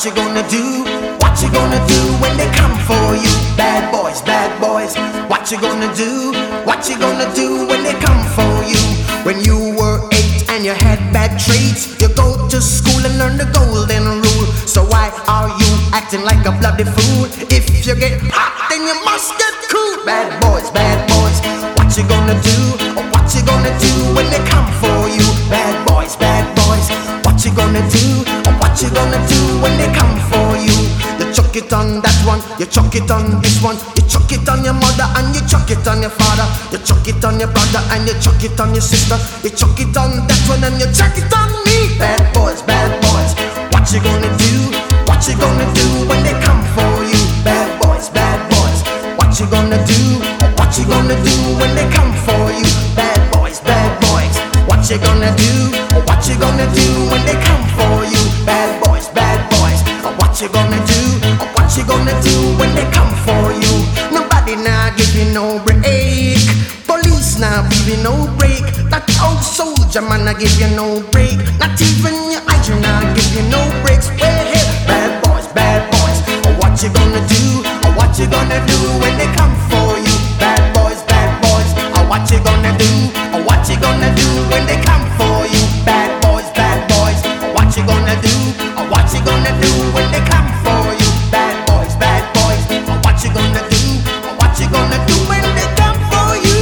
What you gonna do? What you gonna do when they come for you? Bad boys, bad boys. What you gonna do? What you gonna do when they come for you? When you were 8 and you had bad traits, you go to school and learn the golden rule. So why are you acting like a bloody fool? If you get hot, then you must get cool. Bad boys, bad boys. What you gonna do? What you gonna do when they come for you? Bad boys, bad boys. What you gonna do? What you gonna do when they come for you? You chuck it on that one, you chuck it on this one, you chuck it on your mother and you chuck it on your father, you chuck it on your brother and you chuck it on your sister, you chuck it on that one and you chuck it on me. Bad boys, bad boys. What you gonna do? What you gonna do when they come for you? Bad boys, bad boys. What you gonna do? What you gonna do when they come for you? Bad boys, bad boys. What you gonna do? What you gonna do when they come for you? Bad boys, bad boys. What you gonna do? What you gonna do when they come for you? Nobody now give you no break. Police now give you no break. That old soldier man I give you no break. Not even your eyes now give you no breaks. Well, hey, bad boys, bad boys. What you gonna do? What you gonna do when they come for you? Bad boys, bad boys. What you gonna do? What you gonna do when they come for you? Bad boys, bad boys. What you gonna do? What you gonna do when they come for you? Bad boys, bad boys. What you gonna do? What you gonna do when they come for you?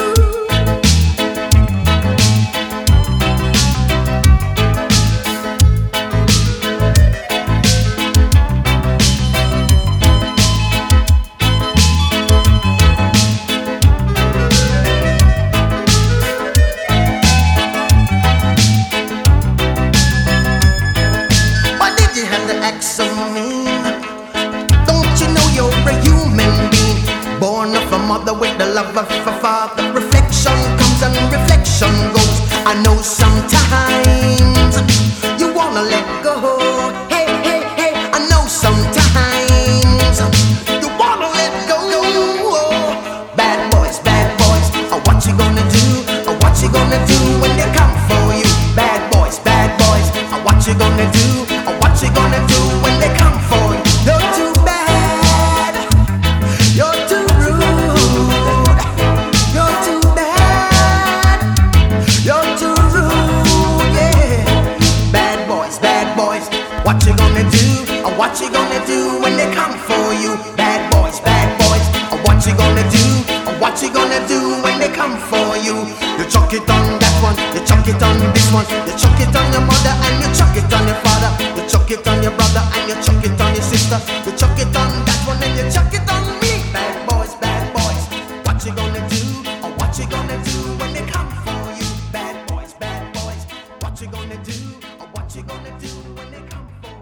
Don't you know you're a human being, born of a mother with the love of a father? Reflection comes and reflection goes. I know sometimes you wanna let go. Hey, hey, hey, I know sometimes you wanna let go. Bad boys, bad boys. What you gonna do? What you gonna do when they come for you? Bad boys, bad boys. What you gonna do? What you gonna do when they come for you? You're too bad. You're too rude. You're too bad. You're too rude, yeah. Bad boys, bad boys. What you gonna do? What you gonna do when they come for you? Bad boys, bad boys. What you gonna do? What you gonna do when they come for you? You chuck it on that one, you chuck it on this one, you chuck it on your mother and you chuck it on your father, you chuck it on your brother and you chuck it on your sister, you chuck it on that one and you chuck it on me. Bad boys, bad boys. What you gonna do? What you gonna do when they come for you? Bad boys, bad boys. What you gonna do? What you gonna do when they come for you?